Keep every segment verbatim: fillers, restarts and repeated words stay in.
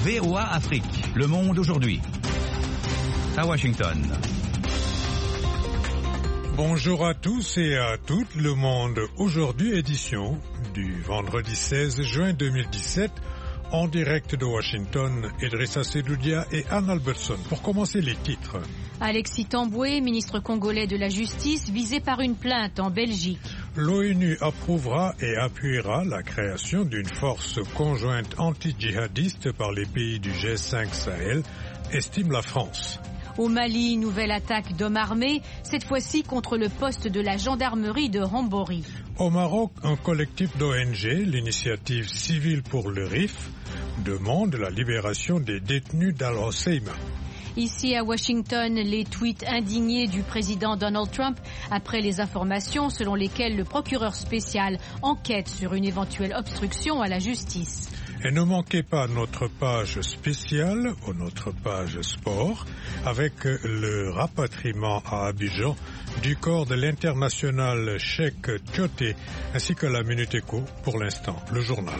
V O A Afrique. Le monde aujourd'hui. À Washington. Bonjour à tous et à toutes. Le monde aujourd'hui, édition du vendredi seize juin deux mille dix-sept. En direct de Washington, Idrissa Sedoudia et Anne Albertson. Pour commencer, les titres. Alexis Tamboué, ministre congolais de la Justice, visé par une plainte en Belgique. L'ONU approuvera et appuiera la création d'une force conjointe anti-djihadiste par les pays du G cinq Sahel, estime la France. Au Mali, nouvelle attaque d'hommes armés, cette fois-ci contre le poste de la gendarmerie de Rambori. Au Maroc, un collectif d'O N G, l'initiative civile pour le R I F, demande la libération des détenus d'Al-Hoceima. Ici à Washington, les tweets indignés du président Donald Trump après les informations selon lesquelles le procureur spécial enquête sur une éventuelle obstruction à la justice. Et ne manquez pas notre page spéciale ou notre page sport avec le rapatriement à Abidjan du corps de l'international Cheikh Tioté ainsi que la Minute Éco pour l'instant, le journal.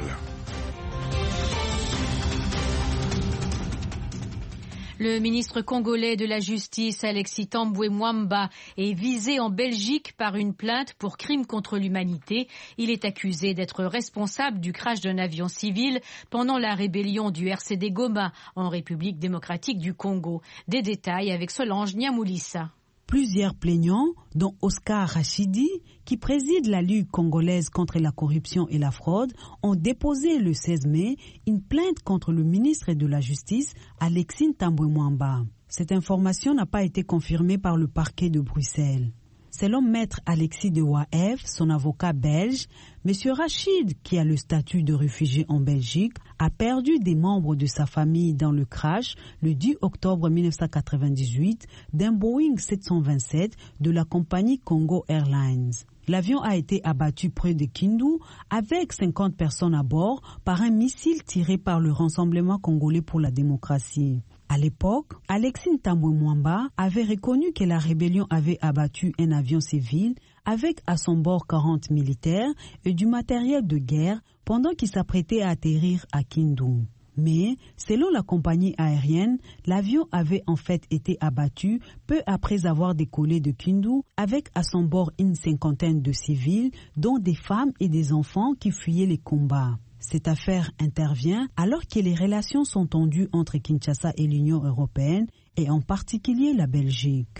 Le ministre congolais de la Justice, Alexis Tamboué Mwamba, est visé en Belgique par une plainte pour crime contre l'humanité. Il est accusé d'être responsable du crash d'un avion civil pendant la rébellion du R C D Goma en République démocratique du Congo. Des détails avec Solange Niamoulissa. Plusieurs plaignants, dont Oscar Rachidi, qui préside la Ligue congolaise contre la corruption et la fraude, ont déposé le seize mai une plainte contre le ministre de la Justice, Alexis Tamboué Mwamba. Cette information n'a pas été confirmée par le parquet de Bruxelles. Selon maître Alexis de Waef, son avocat belge, M. Rachid, qui a le statut de réfugié en Belgique, a perdu des membres de sa famille dans le crash le dix octobre mille neuf cent quatre-vingt-dix-huit d'un Boeing sept cent vingt-sept de la compagnie Congo Airlines. L'avion a été abattu près de Kindu avec cinquante personnes à bord par un missile tiré par le Rassemblement congolais pour la démocratie. À l'époque, Alexis Tamboué Mwamba avait reconnu que la rébellion avait abattu un avion civil avec à son bord quarante militaires et du matériel de guerre pendant qu'il s'apprêtait à atterrir à Kindu. Mais, selon la compagnie aérienne, l'avion avait en fait été abattu peu après avoir décollé de Kindu avec à son bord une cinquantaine de civils, dont des femmes et des enfants qui fuyaient les combats. Cette affaire intervient alors que les relations sont tendues entre Kinshasa et l'Union européenne, et en particulier la Belgique.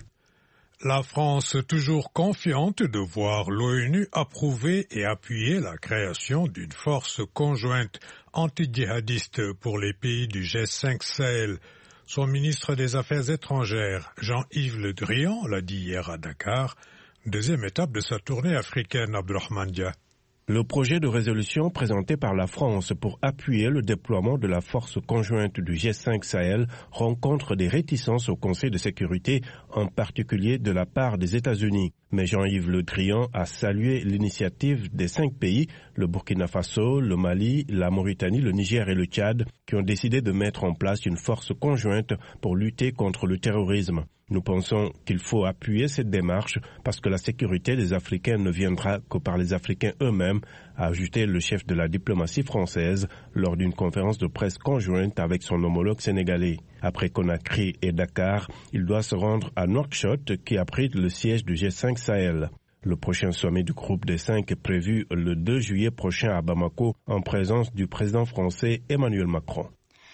La France, toujours confiante de voir l'ONU approuver et appuyer la création d'une force conjointe anti-djihadiste pour les pays du G cinq Sahel. Son ministre des Affaires étrangères, Jean-Yves Le Drian, l'a dit hier à Dakar, deuxième étape de sa tournée africaine, Abdourahmane Dia. Le projet de résolution présenté par la France pour appuyer le déploiement de la force conjointe du G cinq Sahel rencontre des réticences au Conseil de sécurité, en particulier de la part des États-Unis. Mais Jean-Yves Le Drian a salué l'initiative des cinq pays, le Burkina Faso, le Mali, la Mauritanie, le Niger et le Tchad, qui ont décidé de mettre en place une force conjointe pour lutter contre le terrorisme. Nous pensons qu'il faut appuyer cette démarche parce que la sécurité des Africains ne viendra que par les Africains eux-mêmes, a ajouté le chef de la diplomatie française lors d'une conférence de presse conjointe avec son homologue sénégalais. Après Conakry et Dakar, il doit se rendre à Nouakchott qui abrite le siège du G cinq Sahel. Le prochain sommet du groupe des cinq est prévu le deux juillet prochain à Bamako en présence du président français Emmanuel Macron.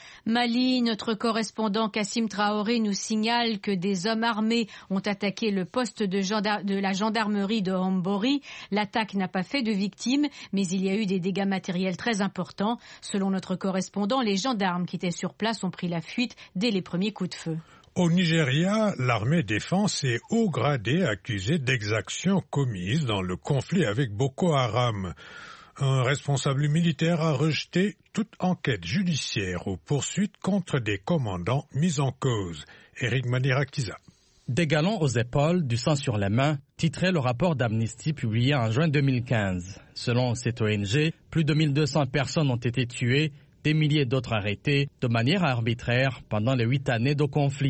Mali, notre correspondant Kassim Traoré nous signale que des hommes armés ont attaqué le poste de, gendar- de la gendarmerie de Rambori. L'attaque n'a pas fait de victimes, mais il y a eu des dégâts matériels très importants. Selon notre correspondant, les gendarmes qui étaient sur place ont pris la fuite dès les premiers coups de feu. Au Nigeria, l'armée défense est haut gradé accusée d'exactions commises dans le conflit avec Boko Haram. Un responsable militaire a rejeté toute enquête judiciaire ou poursuite contre des commandants mis en cause. Éric Manirakiza. Des galons aux épaules, du sang sur les mains, titrait le rapport d'Amnesty publié en juin deux mille quinze. Selon cette O N G, plus de mille deux cents personnes ont été tuées, des milliers d'autres arrêtées de manière arbitraire pendant les huit années de conflit.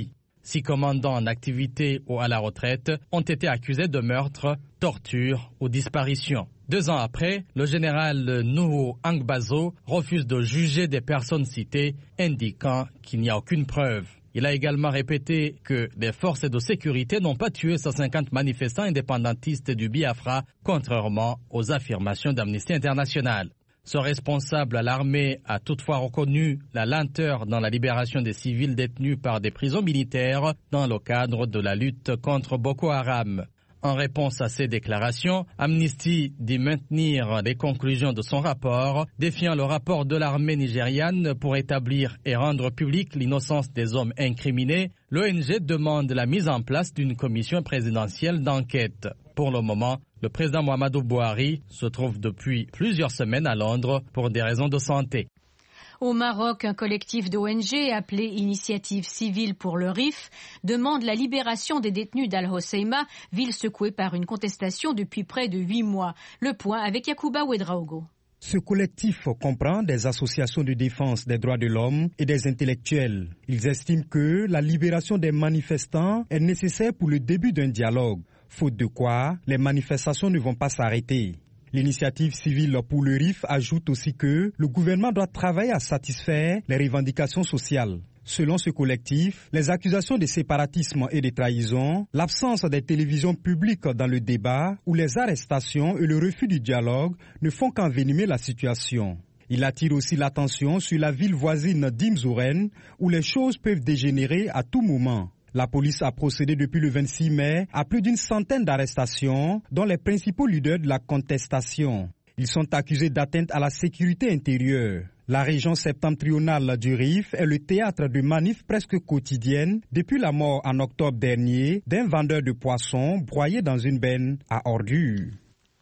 Six commandants en activité ou à la retraite ont été accusés de meurtre, torture ou disparition. Deux ans après, le général Nuhu Angbazo refuse de juger des personnes citées, indiquant qu'il n'y a aucune preuve. Il a également répété que les forces de sécurité n'ont pas tué cent cinquante manifestants indépendantistes du Biafra, contrairement aux affirmations d'Amnesty International. Ce responsable à l'armée a toutefois reconnu la lenteur dans la libération des civils détenus par des prisons militaires dans le cadre de la lutte contre Boko Haram. En réponse à ces déclarations, Amnesty dit maintenir les conclusions de son rapport, défiant le rapport de l'armée nigériane pour établir et rendre publique l'innocence des hommes incriminés. L'O N G demande la mise en place d'une commission présidentielle d'enquête. Pour le moment, le président Muhammadu Buhari se trouve depuis plusieurs semaines à Londres pour des raisons de santé. Au Maroc, un collectif d'O N G appelé Initiative civile pour le Rif demande la libération des détenus d'Al-Hoceima, ville secouée par une contestation depuis près de huit mois. Le point avec Yacouba Ouedraogo. Ce collectif comprend des associations de défense des droits de l'homme et des intellectuels. Ils estiment que la libération des manifestants est nécessaire pour le début d'un dialogue, faute de quoi les manifestations ne vont pas s'arrêter. L'initiative civile pour le Rif ajoute aussi que le gouvernement doit travailler à satisfaire les revendications sociales. Selon ce collectif, les accusations de séparatisme et de trahison, l'absence des télévisions publiques dans le débat ou les arrestations et le refus du dialogue ne font qu'envenimer la situation. Il attire aussi l'attention sur la ville voisine d'Imzouren où les choses peuvent dégénérer à tout moment. La police a procédé depuis le vingt-six mai à plus d'une centaine d'arrestations, dont les principaux leaders de la contestation. Ils sont accusés d'atteinte à la sécurité intérieure. La région septentrionale du Rif est le théâtre de manifs presque quotidiennes depuis la mort en octobre dernier d'un vendeur de poissons broyé dans une benne à ordures.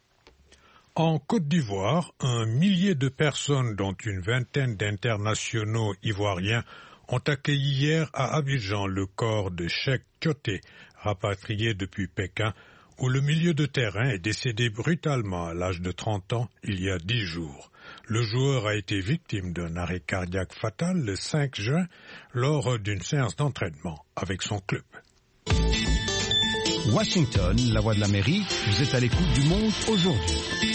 En Côte d'Ivoire, un millier de personnes, dont une vingtaine d'internationaux ivoiriens, ont accueilli hier à Abidjan le corps de Cheikh Tioté, rapatrié depuis Pékin, où le milieu de terrain est décédé brutalement à l'âge de trente ans il y a dix jours. Le joueur a été victime d'un arrêt cardiaque fatal le cinq juin lors d'une séance d'entraînement avec son club. Washington, la voix de l'Amérique, vous êtes à l'écoute du monde aujourd'hui.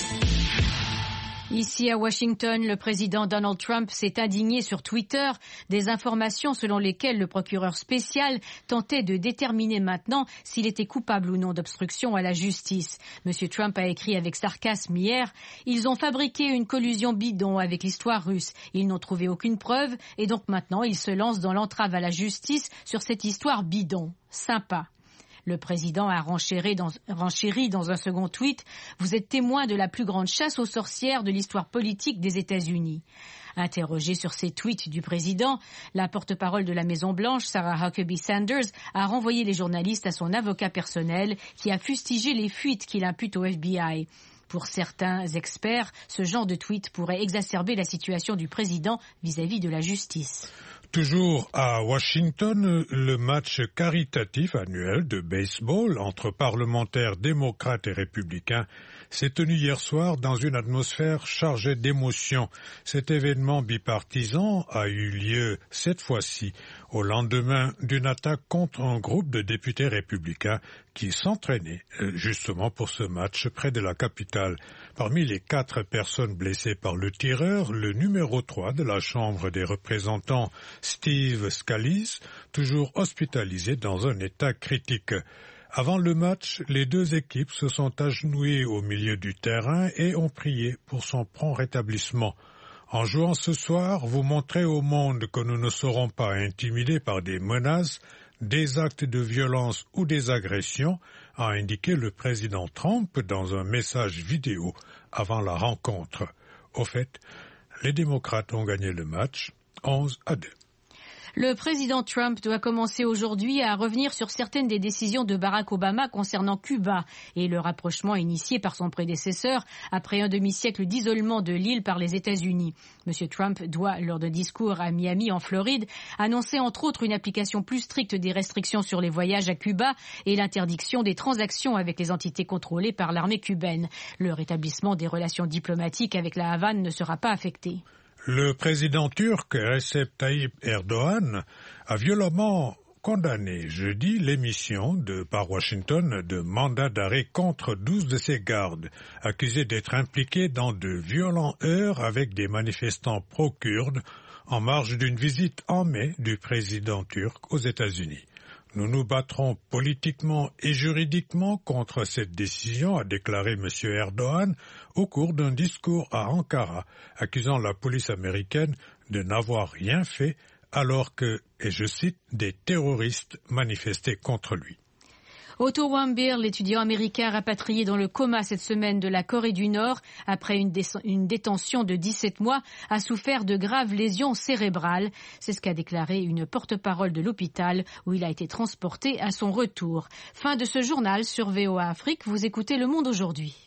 Ici à Washington, le président Donald Trump s'est indigné sur Twitter des informations selon lesquelles le procureur spécial tentait de déterminer maintenant s'il était coupable ou non d'obstruction à la justice. Monsieur Trump a écrit avec sarcasme hier « Ils ont fabriqué une collusion bidon avec l'histoire russe. Ils n'ont trouvé aucune preuve et donc maintenant ils se lancent dans l'entrave à la justice sur cette histoire bidon. Sympa. » Le président a renchéri dans, renchéri dans un second tweet « Vous êtes témoin de la plus grande chasse aux sorcières de l'histoire politique des États-Unis ». Interrogée sur ces tweets du président, la porte-parole de la Maison-Blanche, Sarah Huckabee Sanders, a renvoyé les journalistes à son avocat personnel qui a fustigé les fuites qu'il impute au F B I. Pour certains experts, ce genre de tweet pourrait exacerber la situation du président vis-à-vis de la justice. Toujours à Washington, le match caritatif annuel de baseball entre parlementaires démocrates et républicains s'est tenu hier soir dans une atmosphère chargée d'émotions. Cet événement bipartisan a eu lieu cette fois-ci au lendemain d'une attaque contre un groupe de députés républicains qui s'entraînaient justement pour ce match près de la capitale. Parmi les quatre personnes blessées par le tireur, le numéro trois de la Chambre des représentants, Steve Scalise, toujours hospitalisé dans un état critique. Avant le match, les deux équipes se sont agenouillées au milieu du terrain et ont prié pour son prompt rétablissement. En jouant ce soir, vous montrez au monde que nous ne serons pas intimidés par des menaces, des actes de violence ou des agressions, a indiqué le président Trump dans un message vidéo avant la rencontre. Au fait, les démocrates ont gagné le match onze à deux. Le président Trump doit commencer aujourd'hui à revenir sur certaines des décisions de Barack Obama concernant Cuba et le rapprochement initié par son prédécesseur après un demi-siècle d'isolement de l'île par les États-Unis. Monsieur Trump doit, lors d'un discours à Miami en Floride, annoncer entre autres une application plus stricte des restrictions sur les voyages à Cuba et l'interdiction des transactions avec les entités contrôlées par l'armée cubaine. Le rétablissement des relations diplomatiques avec la Havane ne sera pas affecté. Le président turc Recep Tayyip Erdogan a violemment condamné jeudi l'émission de, par Washington de mandats d'arrêt contre douze de ses gardes, accusés d'être impliqués dans de violents heurts avec des manifestants pro-kurdes en marge d'une visite en mai du président turc aux États-Unis. Nous nous battrons politiquement et juridiquement contre cette décision, a déclaré M. Erdogan au cours d'un discours à Ankara, accusant la police américaine de n'avoir rien fait alors que, et je cite, des terroristes manifestaient contre lui. Otto Warmbier, l'étudiant américain rapatrié dans le coma cette semaine de la Corée du Nord après une, dé- une détention de dix-sept mois, a souffert de graves lésions cérébrales. C'est ce qu'a déclaré une porte-parole de l'hôpital où il a été transporté à son retour. Fin de ce journal sur V O A Afrique. Vous écoutez Le Monde aujourd'hui.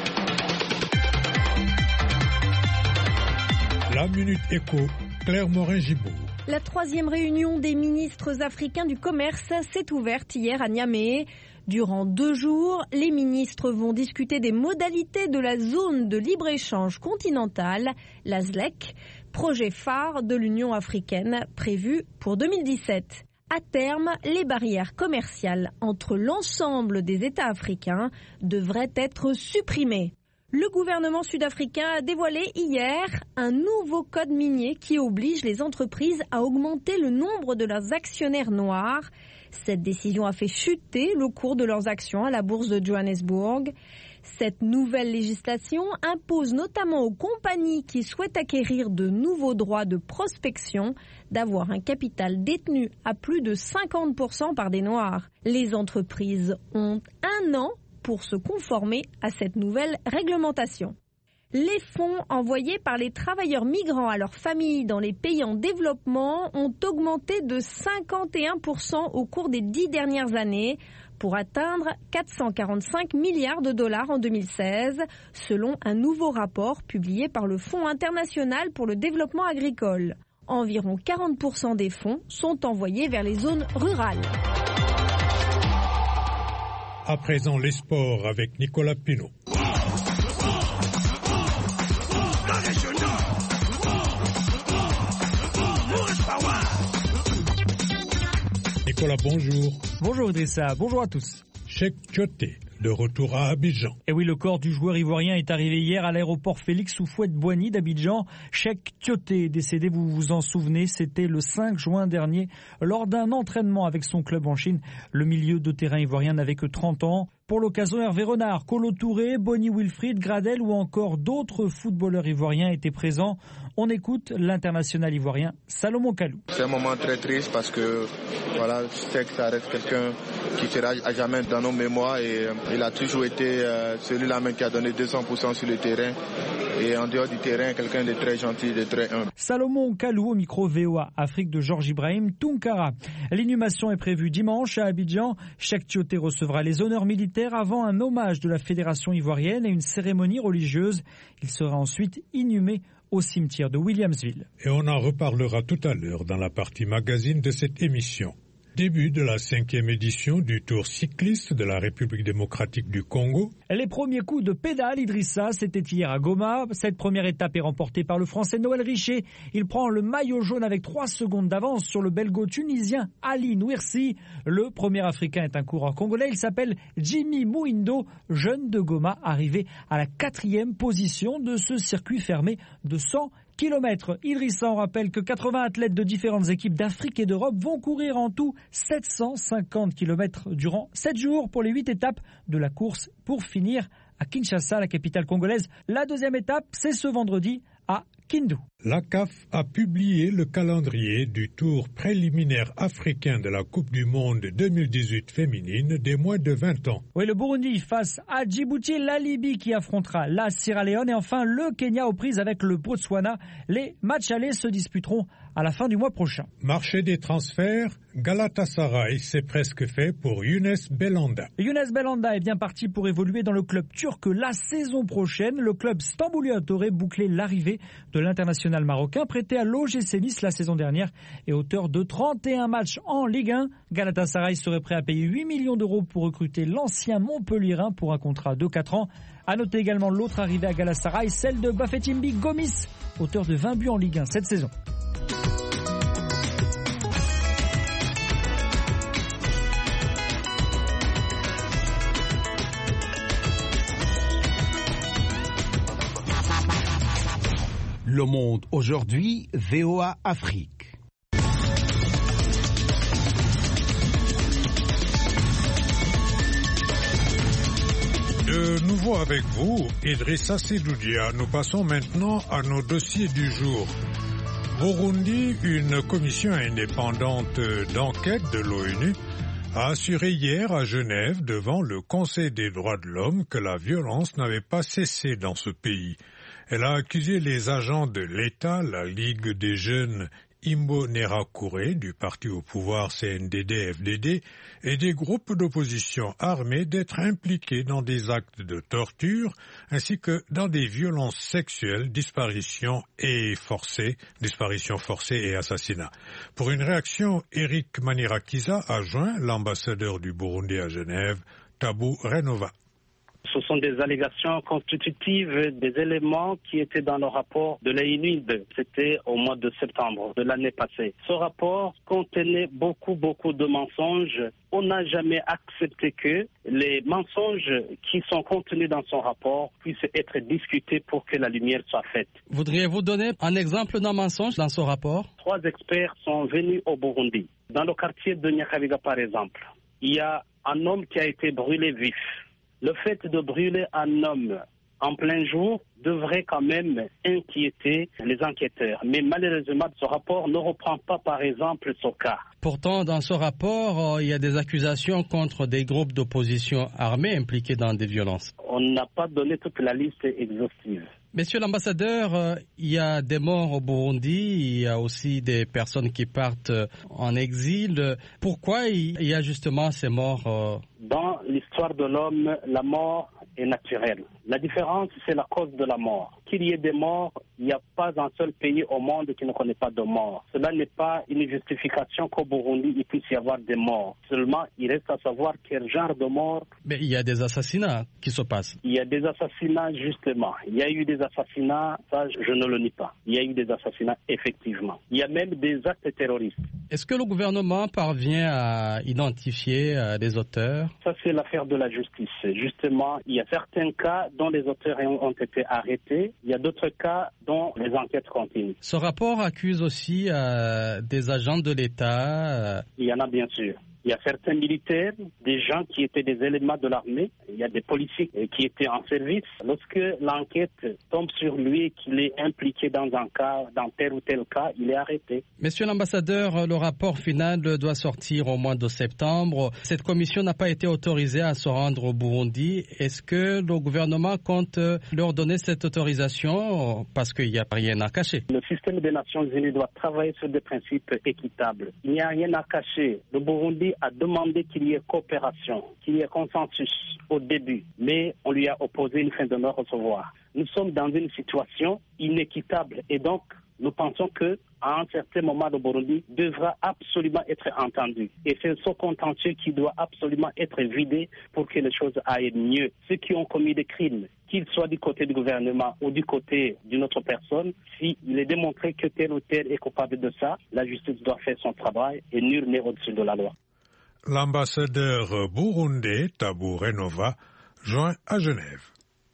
La Minute Éco, Claire Morin-Gibault. La troisième réunion des ministres africains du commerce s'est ouverte hier à Niamey. Durant deux jours, les ministres vont discuter des modalités de la zone de libre-échange continentale, la Z L E C, projet phare de l'Union africaine prévu pour deux mille dix-sept. À terme, les barrières commerciales entre l'ensemble des États africains devraient être supprimées. Le gouvernement sud-africain a dévoilé hier un nouveau code minier qui oblige les entreprises à augmenter le nombre de leurs actionnaires noirs. Cette décision a fait chuter le cours de leurs actions à la bourse de Johannesburg. Cette nouvelle législation impose notamment aux compagnies qui souhaitent acquérir de nouveaux droits de prospection d'avoir un capital détenu à plus de cinquante pour cent par des noirs. Les entreprises ont un an pour se conformer à cette nouvelle réglementation. Les fonds envoyés par les travailleurs migrants à leurs familles dans les pays en développement ont augmenté de cinquante et un pour cent au cours des dix dernières années pour atteindre quatre cent quarante-cinq milliards de dollars en deux mille seize, selon un nouveau rapport publié par le Fonds international pour le développement agricole. Environ quarante pour cent des fonds sont envoyés vers les zones rurales. À présent, les sports avec Nicolas Pinault. Nicolas, bonjour. Bonjour Idrissa, bonjour à tous. Cheikh Tioté, de retour à Abidjan. Et oui, le corps du joueur ivoirien est arrivé hier à l'aéroport Félix Houphouët-Boigny d'Abidjan. Cheikh Tioté est décédé, vous vous en souvenez, c'était le cinq juin dernier, lors d'un entraînement avec son club en Chine. Le milieu de terrain ivoirien n'avait que trente ans. Pour l'occasion, Hervé Renard, Kolo Touré, Bonnie Wilfried, Gradel ou encore d'autres footballeurs ivoiriens étaient présents. On écoute l'international ivoirien Salomon Kalou. C'est un moment très triste parce que voilà, je sais que ça reste quelqu'un qui sera à jamais dans nos mémoires et euh, il a toujours été euh, celui-là même qui a donné deux cents pour cent sur le terrain et en dehors du terrain, quelqu'un de très gentil, de très humble. Salomon Kalou au micro V O A Afrique de Georges Ibrahim Tounkara. L'inhumation est prévue dimanche à Abidjan. Cheikh Tioté recevra les honneurs militaires avant un hommage de la Fédération ivoirienne et une cérémonie religieuse. Il sera ensuite inhumé au cimetière de Williamsville. Et on en reparlera tout à l'heure dans la partie magazine de cette émission. Début de la cinquième édition du Tour cycliste de la République démocratique du Congo. Les premiers coups de pédale, Idrissa, c'était hier à Goma. Cette première étape est remportée par le Français Noël Richer. Il prend le maillot jaune avec trois secondes d'avance sur le belgo-tunisien Ali Nouirsi. Le premier Africain est un coureur congolais. Il s'appelle Jimmy Mouindo, jeune de Goma, arrivé à la quatrième position de ce circuit fermé de cent kilomètres. Idrissa, on rappelle que quatre-vingts athlètes de différentes équipes d'Afrique et d'Europe vont courir en tout sept cent cinquante kilomètres durant sept jours pour les huit étapes de la course pour finir à Kinshasa, la capitale congolaise. La deuxième étape, c'est ce vendredi à Kindu. La C A F a publié le calendrier du tour préliminaire africain de la Coupe du Monde deux mille dix-huit féminine des moins de vingt ans. Oui, le Burundi face à Djibouti, la Libye qui affrontera la Sierra Leone et enfin le Kenya aux prises avec le Botswana. Les matchs allés se disputeront à la fin du mois prochain. Marché des transferts, Galatasaray, c'est presque fait pour Younes Belhanda. Younes Belhanda est bien parti pour évoluer dans le club turc la saison prochaine. Le club stambouliote aurait bouclé l'arrivée de l'international marocain prêté à l'O G C Nice la saison dernière et auteur de trente et un matchs en Ligue un. Galatasaray serait prêt à payer huit millions d'euros pour recruter l'ancien Montpellierin pour un contrat de quatre ans. À noter également l'autre arrivée à Galatasaray, celle de Bafétimbi Gomis, auteur de vingt buts en Ligue un cette saison. Le Monde aujourd'hui, V O A Afrique. De nouveau avec vous, Idrissa Sidoudia. Nous passons maintenant à nos dossiers du jour. Burundi, une commission indépendante d'enquête de l'ONU a assuré hier à Genève devant le Conseil des droits de l'homme que la violence n'avait pas cessé dans ce pays. Elle a accusé les agents de l'État, la Ligue des jeunes Imbonerakure du parti au pouvoir C N D D F D D et des groupes d'opposition armés d'être impliqués dans des actes de torture ainsi que dans des violences sexuelles, disparitions et forcées, disparitions forcées et assassinats. Pour une réaction, Eric Manirakiza a joint l'ambassadeur du Burundi à Genève, Tabou Renova. Ce sont des allégations constitutives des éléments qui étaient dans le rapport de l'A N U D. C'était au mois de septembre de l'année passée. Ce rapport contenait beaucoup, beaucoup de mensonges. On n'a jamais accepté que les mensonges qui sont contenus dans son rapport puissent être discutés pour que la lumière soit faite. Voudriez-vous donner un exemple d'un mensonge dans ce rapport? Trois experts sont venus au Burundi. Dans le quartier de Nyakabiga, par exemple, il y a un homme qui a été brûlé vif. Le fait de brûler un homme en plein jour devrait quand même inquiéter les enquêteurs. Mais malheureusement, ce rapport ne reprend pas, par exemple, ce cas. Pourtant, dans ce rapport, il y a des accusations contre des groupes d'opposition armés impliqués dans des violences. On n'a pas donné toute la liste exhaustive. Monsieur l'ambassadeur, il y a des morts au Burundi, il y a aussi des personnes qui partent en exil. Pourquoi il y a justement ces morts? Dans l'histoire de l'homme, la mort est naturelle. La différence, c'est la cause de la mort. Qu'il y ait des morts, il n'y a pas un seul pays au monde qui ne connaît pas de morts. Cela n'est pas une justification qu'au Burundi, il puisse y avoir des morts. Seulement, il reste à savoir quel genre de mort. Mais il y a des assassinats qui se passent. Il y a des assassinats, justement. Il y a eu des assassinats, ça, je ne le nie pas. Il y a eu des assassinats, effectivement. Il y a même des actes terroristes. Est-ce que le gouvernement parvient à identifier euh, les auteurs? Ça, c'est l'affaire de la justice. Justement, il y a certains cas dont les auteurs ont été arrêtés. Il y a d'autres cas dont les enquêtes continuent. Ce rapport accuse aussi euh, des agents de l'État. Euh... Il y en a bien sûr. Il y a certains militaires, des gens qui étaient des éléments de l'armée, il y a des policiers qui étaient en service. Lorsque l'enquête tombe sur lui et qu'il est impliqué dans un cas, dans tel ou tel cas, il est arrêté. Monsieur l'ambassadeur, le rapport final doit sortir au mois de septembre. Cette commission n'a pas été autorisée à se rendre au Burundi. Est-ce que le gouvernement compte leur donner cette autorisation parce qu'il n'y a rien à cacher? Le système des Nations Unies doit travailler sur des principes équitables. Il n'y a rien à cacher. Le Burundi a demandé qu'il y ait coopération, qu'il y ait consensus au début, mais on lui a opposé une fin de non-recevoir. Nous sommes dans une situation inéquitable et donc nous pensons que à un certain moment, le Burundi devra absolument être entendu. Et c'est ce contentieux qui doit absolument être vidé pour que les choses aillent mieux. Ceux qui ont commis des crimes, qu'ils soient du côté du gouvernement ou du côté d'une autre personne, s'il est démontré que tel ou tel est coupable de ça, la justice doit faire son travail et nul n'est au-dessus de la loi. L'ambassadeur burundais Tabou Renova joint à Genève.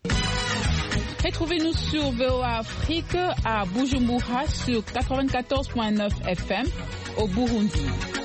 Retrouvez-nous sur V O A Afrique à Bujumbura sur quatre-vingt-quatorze virgule neuf F M au Burundi.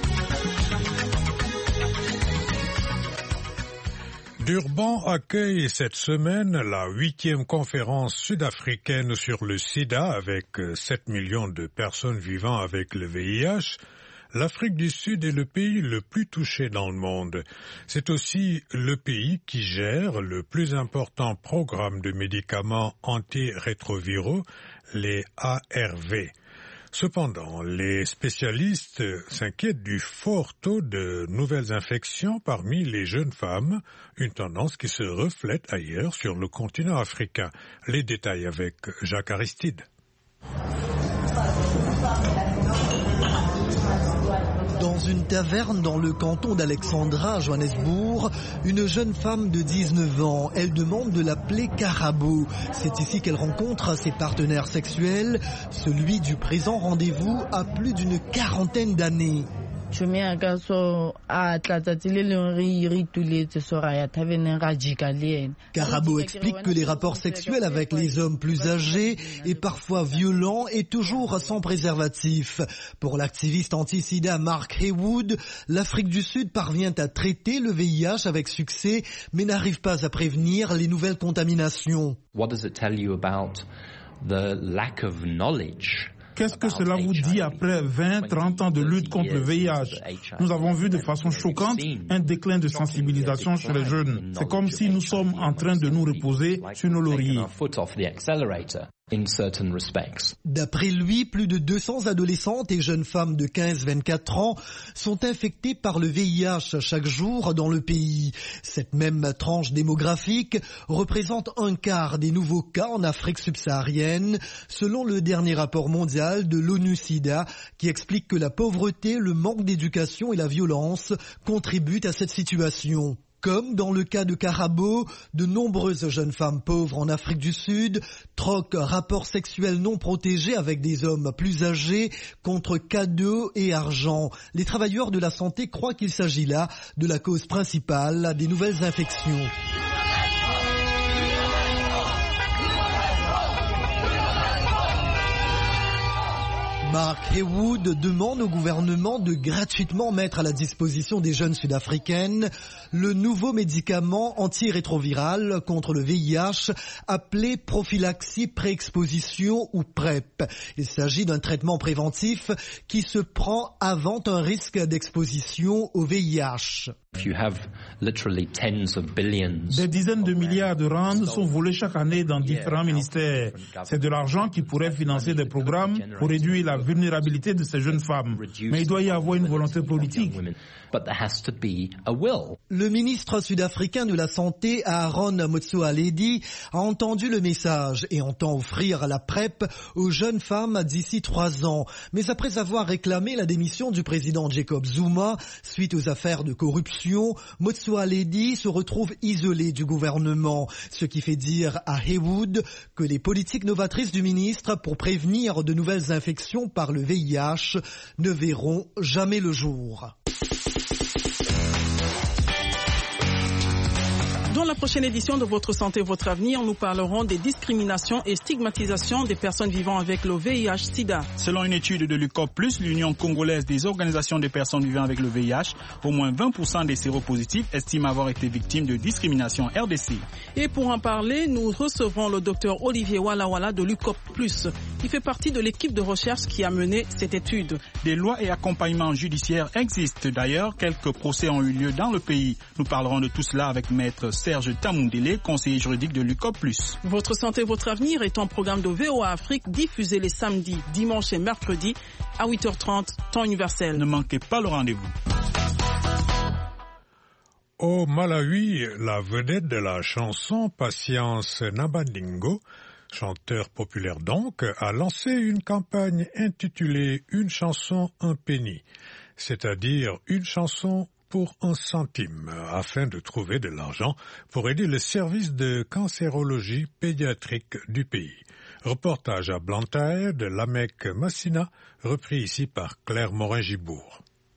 Durban accueille cette semaine la huitième conférence sud-africaine sur le sida avec sept millions de personnes vivant avec le V I H. L'Afrique du Sud est le pays le plus touché dans le monde. C'est aussi le pays qui gère le plus important programme de médicaments antirétroviraux, les A R V. Cependant, les spécialistes s'inquiètent du fort taux de nouvelles infections parmi les jeunes femmes, une tendance qui se reflète ailleurs sur le continent africain. Les détails avec Jacques Aristide. Dans une taverne dans le canton d'Alexandra, à Johannesburg, une jeune femme de dix-neuf ans, elle demande de l'appeler Carabou. C'est ici qu'elle rencontre ses partenaires sexuels. Celui du présent rendez-vous a plus d'une quarantaine d'années. Karabo explique que les rapports sexuels avec les hommes plus âgés et parfois violents et toujours sans préservatif. Pour l'activiste anti-sida Mark Haywood, l'Afrique du Sud parvient à traiter le V I H avec succès, mais n'arrive pas à prévenir les nouvelles contaminations. What does it tell you about the lack of knowledge? Qu'est-ce que cela vous dit après vingt, trente ans de lutte contre le V I H? Nous avons vu de façon choquante un déclin de sensibilisation chez les jeunes. C'est comme si nous sommes en train de nous reposer sur nos lauriers. D'après lui, plus de deux cents adolescentes et jeunes femmes de quinze à vingt-quatre ans sont infectées par le V I H chaque jour dans le pays. Cette même tranche démographique représente un quart des nouveaux cas en Afrique subsaharienne, selon le dernier rapport mondial de l'ONU SIDA, qui explique que la pauvreté, le manque d'éducation et la violence contribuent à cette situation. Comme dans le cas de Karabo, de nombreuses jeunes femmes pauvres en Afrique du Sud troquent rapports sexuels non protégés avec des hommes plus âgés contre cadeaux et argent. Les travailleurs de la santé croient qu'il s'agit là de la cause principale des nouvelles infections. Mark Haywood demande au gouvernement de gratuitement mettre à la disposition des jeunes sud-africaines le nouveau médicament antirétroviral contre le V I H appelé prophylaxie pré-exposition ou PrEP. Il s'agit d'un traitement préventif qui se prend avant un risque d'exposition au V I H. Des dizaines de milliards de rands sont volés chaque année dans différents ministères. C'est de l'argent qui pourrait financer des programmes pour réduire la vulnérabilité de ces jeunes femmes. Mais il doit y avoir une volonté politique. Le ministre sud-africain de la Santé, Aaron Motsoaledi, a entendu le message et entend offrir la PrEP aux jeunes femmes d'ici trois ans. Mais après avoir réclamé la démission du président Jacob Zuma suite aux affaires de corruption, Motsoaledi se retrouve isolé du gouvernement, ce qui fait dire à Haywood que les politiques novatrices du ministre pour prévenir de nouvelles infections par le V I H ne verront jamais le jour. Dans la prochaine édition de Votre Santé, Votre Avenir, nous parlerons des discriminations et stigmatisations des personnes vivant avec le V I H sida. Selon une étude de l'U C O P plus, l'Union congolaise des organisations des personnes vivant avec le V I H, au moins vingt pour cent des séropositifs estiment avoir été victimes de discrimination R D C. Et pour en parler, nous recevrons le docteur Olivier Walawala de l'U C O P plus. Il fait partie de l'équipe de recherche qui a mené cette étude. Des lois et accompagnements judiciaires existent. D'ailleurs, quelques procès ont eu lieu dans le pays. Nous parlerons de tout cela avec maître Serge Tamoundélé, conseiller juridique de l'U C O P plus. Votre santé, votre avenir est un programme de V O A Afrique diffusé les samedis, dimanches et mercredis à huit heures trente, temps universel. Ne manquez pas le rendez-vous. Au Malawi, la vedette de la chanson Patience Nabadingo, chanteur populaire donc, a lancé une campagne intitulée « Une chanson, un penny », c'est-à-dire une chanson pour un centime, afin de trouver de l'argent pour aider le service de cancérologie pédiatrique du pays. Reportage à Blantyre de Lamek Massina, repris ici par Claire Morin-Gibourg.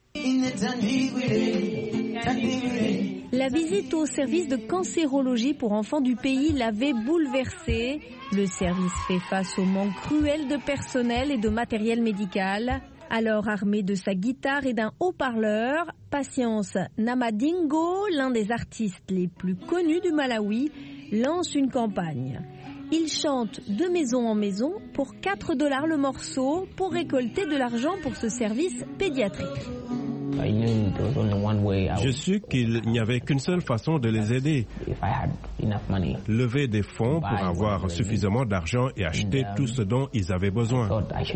La visite au service de cancérologie pour enfants du pays l'avait bouleversé. Le service fait face au manque cruel de personnel et de matériel médical. Alors armé de sa guitare et d'un haut-parleur, Patience Namadingo, l'un des artistes les plus connus du Malawi, lance une campagne. Il chante de maison en maison pour quatre dollars le morceau pour récolter de l'argent pour ce service pédiatrique. Je suis qu'il n'y avait qu'une seule façon de les aider. Lever des fonds pour avoir suffisamment d'argent et acheter tout ce dont ils avaient besoin.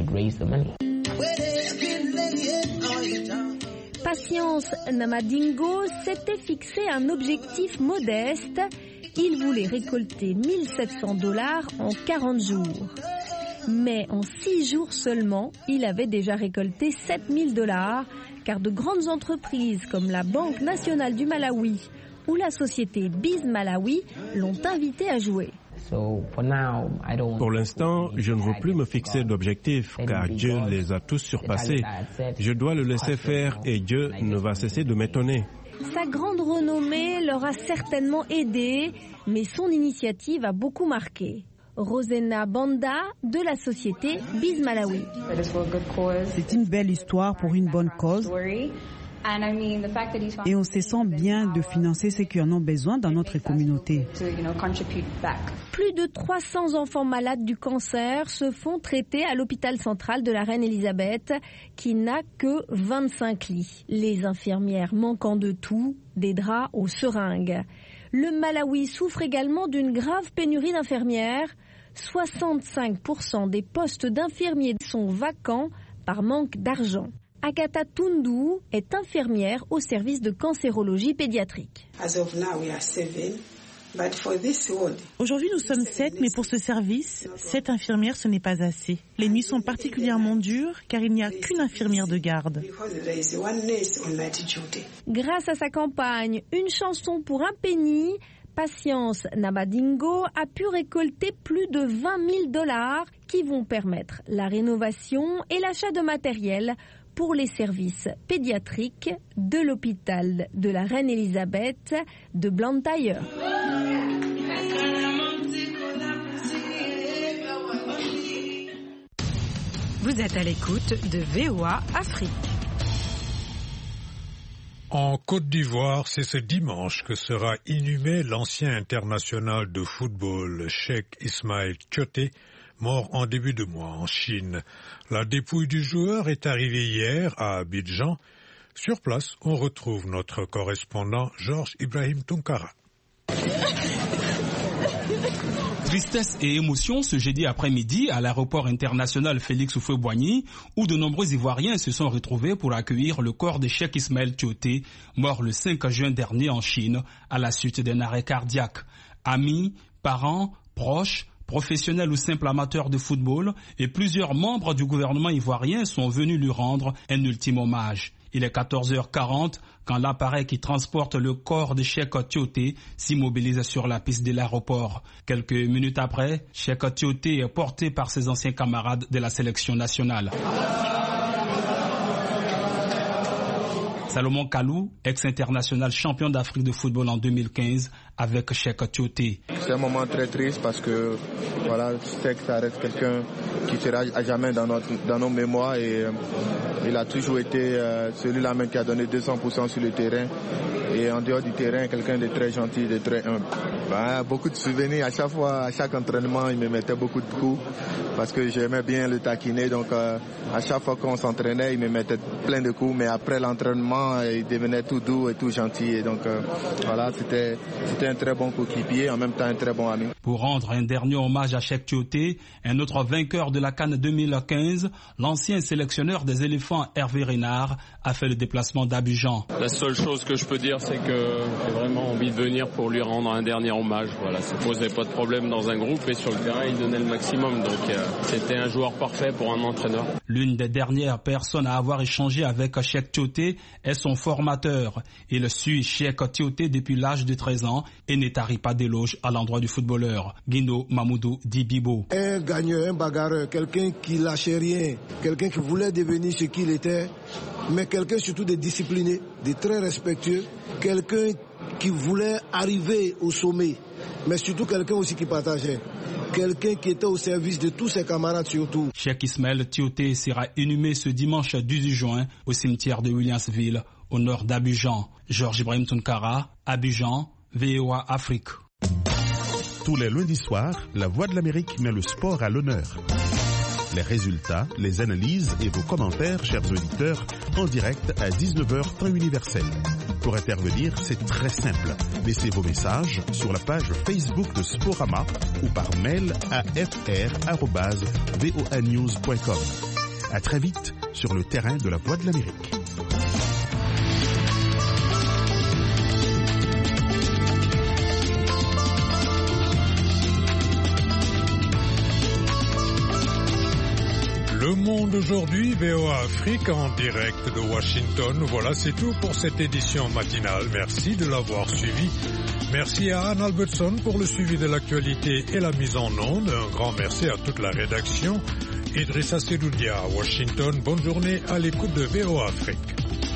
Patience Namadingo s'était fixé un objectif modeste. Il voulait récolter mille sept cents dollars en quarante jours. Mais en six jours seulement, il avait déjà récolté sept mille dollars, car de grandes entreprises comme la Banque nationale du Malawi ou la société Biz Malawi l'ont invité à jouer. Pour l'instant, je ne veux plus me fixer d'objectifs car Dieu les a tous surpassés. Je dois le laisser faire et Dieu ne va cesser de m'étonner. Sa grande renommée leur a certainement aidé, mais son initiative a beaucoup marqué. Rosena Banda de la société Biz Malawi. C'est une belle histoire pour une bonne cause. Et on se sent bien de financer ceux qui en ont besoin dans notre communauté. Plus de trois cents enfants malades du cancer se font traiter à l'hôpital central de la Reine Elisabeth, qui n'a que vingt-cinq lits. Les infirmières manquant de tout, des draps aux seringues. Le Malawi souffre également d'une grave pénurie d'infirmières. soixante-cinq pour cent des postes d'infirmiers sont vacants par manque d'argent. Agatha Tundu est infirmière au service de cancérologie pédiatrique. Aujourd'hui, nous sommes sept, mais pour ce service, sept infirmières, ce n'est pas assez. Les nuits sont particulièrement dures car il n'y a qu'une infirmière de garde. Grâce à sa campagne « Une chanson pour un penny », Patience Nabadingo a pu récolter plus de vingt mille dollars qui vont permettre la rénovation et l'achat de matériel pour les services pédiatriques de l'hôpital de la Reine Elisabeth de Blantyre. Vous êtes à l'écoute de V O A Afrique. En Côte d'Ivoire, c'est ce dimanche que sera inhumé l'ancien international de football, Cheikh Ismaël Tioté, mort en début de mois en Chine. La dépouille du joueur est arrivée hier à Abidjan. Sur place, on retrouve notre correspondant Georges Ibrahim Tunkara. Tristesse et émotion ce jeudi après-midi à l'aéroport international Félix Houphouët-Boigny, où de nombreux Ivoiriens se sont retrouvés pour accueillir le corps de Cheikh Ismaël Tioté, mort le cinq juin dernier en Chine à la suite d'un arrêt cardiaque. Amis, parents, proches, professionnels ou simples amateurs de football et plusieurs membres du gouvernement ivoirien sont venus lui rendre un ultime hommage. Il est quatorze heures quarante quand l'appareil qui transporte le corps de Cheikh Tioté s'immobilise sur la piste de l'aéroport. Quelques minutes après, Cheikh Tioté est porté par ses anciens camarades de la sélection nationale. Salomon Kalou, ex-international champion d'Afrique de football en deux mille quinze avec Cheikh Tioté. C'est un moment très triste parce que voilà, je sais que ça reste quelqu'un qui sera à jamais dans, notre, dans nos mémoires et euh, il a toujours été euh, celui-là même qui a donné deux cents pour cent sur le terrain et en dehors du terrain, quelqu'un de très gentil, de très humble. Bah, beaucoup de souvenirs, à chaque fois, à chaque entraînement, il me mettait beaucoup de coups parce que j'aimais bien le taquiner, donc euh, à chaque fois qu'on s'entraînait, il me mettait plein de coups, mais après l'entraînement, il devenait tout doux et tout gentil et donc euh, voilà, c'était, c'était un très bon coéquipier, en même temps un très bon ami. Pour rendre un dernier hommage à Cheikh Tioté, un autre vainqueur de la CAN deux mille quinze, l'ancien sélectionneur des éléphants Hervé Renard a fait le déplacement d'Abidjan. La seule chose que je peux dire, c'est que j'ai vraiment envie de venir pour lui rendre un dernier hommage. Voilà, ça posait pas de problème dans un groupe et sur le terrain, il donnait le maximum. Donc euh, c'était un joueur parfait pour un entraîneur. L'une des dernières personnes à avoir échangé avec Cheikh Tioté est son formateur. Il suit Cheikh Tioté depuis l'âge de treize ans et ne tarit pas d'éloges à l'endroit du footballeur. Guindo Mamoudou Dibibo. Un gagneur, un bagarreur, quelqu'un qui lâchait rien, quelqu'un qui voulait devenir ce qu'il était, mais quelqu'un surtout de discipliné, de très respectueux, quelqu'un qui voulait arriver au sommet, mais surtout quelqu'un aussi qui partageait. Quelqu'un qui était au service de tous ses camarades surtout. Cheikh Ismaël Tioté sera inhumé ce dimanche dix-huit juin au cimetière de Williamsville, au nord d'Abidjan. Georges Ibrahim Tunkara, Abidjan, V O A Afrique. Tous les lundis soirs, La Voix de l'Amérique met le sport à l'honneur. Les résultats, les analyses et vos commentaires, chers auditeurs, en direct à dix-neuf heures temps universel. Pour intervenir, c'est très simple. Laissez vos messages sur la page Facebook de Sporama ou par mail à f r arobase voa news point com. À très vite sur le terrain de La Voix de l'Amérique. Le Le Monde aujourd'hui, V O A Afrique en direct de Washington. Voilà, c'est tout pour cette édition matinale. Merci de l'avoir suivi. Merci à Anne Albertson pour le suivi de l'actualité et la mise en onde. Un grand merci à toute la rédaction. Idrissa Sedoudia à Washington. Bonne journée à l'écoute de V O A Afrique.